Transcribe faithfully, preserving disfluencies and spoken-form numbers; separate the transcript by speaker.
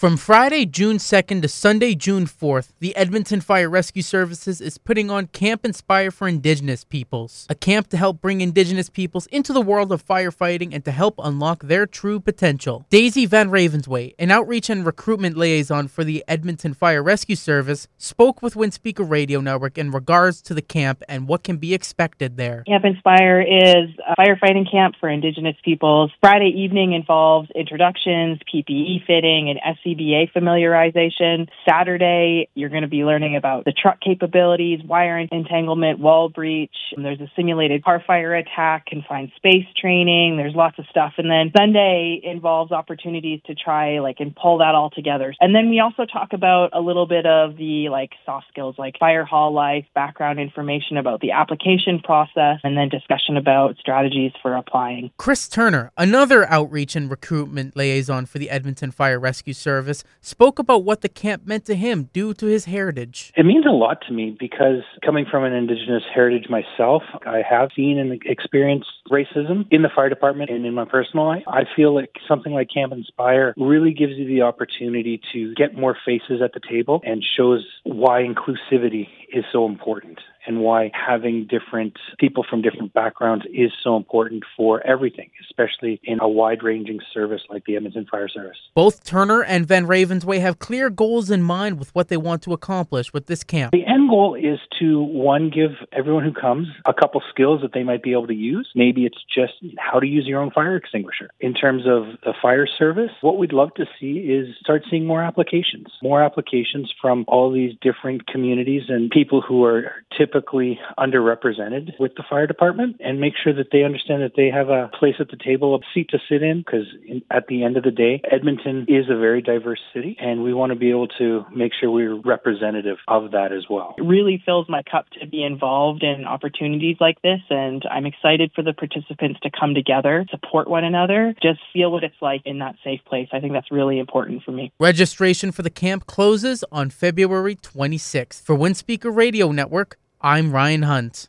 Speaker 1: From Friday, June second to Sunday, June fourth, the Edmonton Fire Rescue Services is putting on Camp Inspire for Indigenous Peoples, a camp to help bring Indigenous peoples into the world of firefighting and to help unlock their true potential. Daisy Van Ravensway, an outreach and recruitment liaison for the Edmonton Fire Rescue Service, spoke with Windspeaker Radio Network in regards to the camp and what can be expected there.
Speaker 2: Camp Inspire is a firefighting camp for Indigenous peoples. Friday evening involves introductions, P P E fitting, and S C B A familiarization. Saturday, you're going to be learning about the truck capabilities, wire entanglement, wall breach. And there's a simulated car fire attack, confined space training. There's lots of stuff. And then Sunday involves opportunities to try like and pull that all together. And then we also talk about a little bit of the like soft skills like fire hall life, background information about the application process, and then discussion about strategies for applying.
Speaker 1: Chris Turner, another outreach and recruitment liaison for the Edmonton Fire Rescue Service, spoke about what the camp meant to him due to his heritage.
Speaker 3: It means a lot to me because coming from an Indigenous heritage myself, I have seen and experienced racism in the fire department and in my personal life. I feel like something like Camp Inspire really gives you the opportunity to get more faces at the table and shows why inclusivity is so important and why having different people from different backgrounds is so important for everything, especially in a wide-ranging service like the Edmonton Fire Service.
Speaker 1: Both Turner and Van Ravensway have clear goals in mind with what they want to accomplish with this camp.
Speaker 3: The end goal is to, one, give everyone who comes a couple skills that they might be able to use. Maybe it's just how to use your own fire extinguisher. In terms of the fire service, what we'd love to see is start seeing more applications, more applications from all these different communities and people who are typically typically underrepresented with the fire department, and make sure that they understand that they have a place at the table, a seat to sit in, because at the end of the day, Edmonton is a very diverse city, and we want to be able to make sure we're representative of that as well.
Speaker 2: It really fills my cup to be involved in opportunities like this, and I'm excited for the participants to come together, support one another, just feel what it's like in that safe place. I think that's really important for me.
Speaker 1: Registration for the camp closes on February twenty-sixth. For Windspeaker Radio Network, I'm Ryan Hunt.